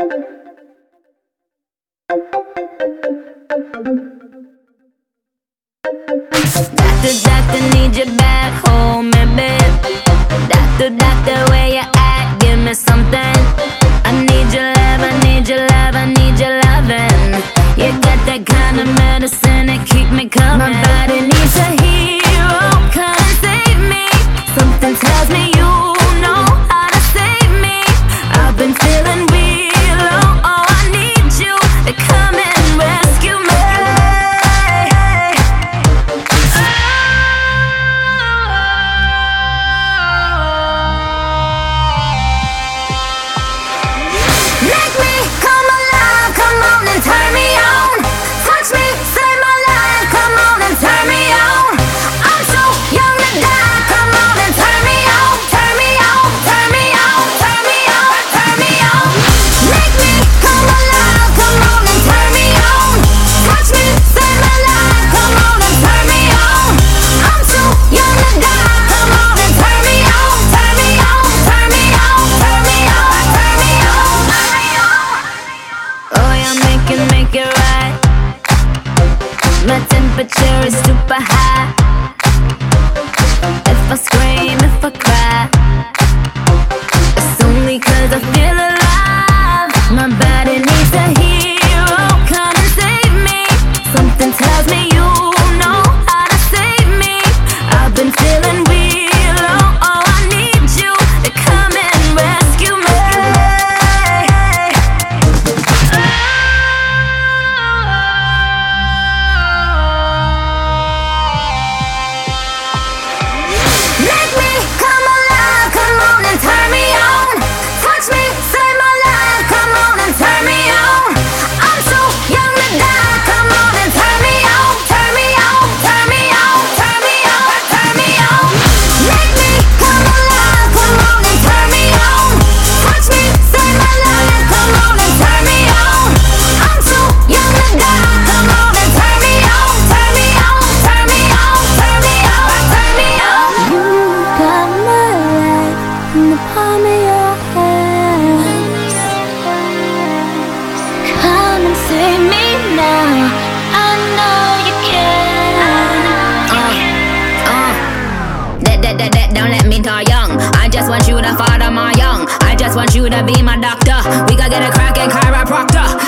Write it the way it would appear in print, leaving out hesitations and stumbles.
Doctor, doctor, need you back home, babe. Doctor, doctor, where you at? Give me something. I need your love, I need your love, I need your loving. You got that kind of medicine that keep me coming. My body needs a hero, come and save me. Something tells me you know how to save me. I've been feeling real low, oh I need you to come and rescue me. Make me come alive, come on and turn me on. Touch me, save my life, come on and turn me on. I'm so young to die, come on and turn me on. Turn me on, turn me on, turn me on, turn me on. Make me come alive, come on and turn me on. Touch me, save my life, come on and turn me on. I'm so young to die, come on and turn me on. Turn me on, turn me on, turn me on, turn me on, turn me on. Oh, yeah, make it right. My temperature is super high. If I scream, if I cry, it's only 'cause I feel alive. My body needs a hero, come and save me. Something tells me you know how to save me. I've been feeling real low, oh I need you to come and rescue me. Make me come alive, come on and turn me on. Touch me, save my life, come on and turn me on. I'm so young to die, come on and turn me on. Turn me on, turn me on, turn me on, turn me on. Make me come alive, come on and turn me on. Touch me, save my life, come on and turn me on. I'm so young to die, come on and turn me on. Turn me on, turn me on, turn me on, turn me on. You got my life in the palm of your hand. Come and save me now. I know you can. Don't let me die young. I just want you to father my young. I just want you to be my doctor. We gotta get a cracking chiropractor.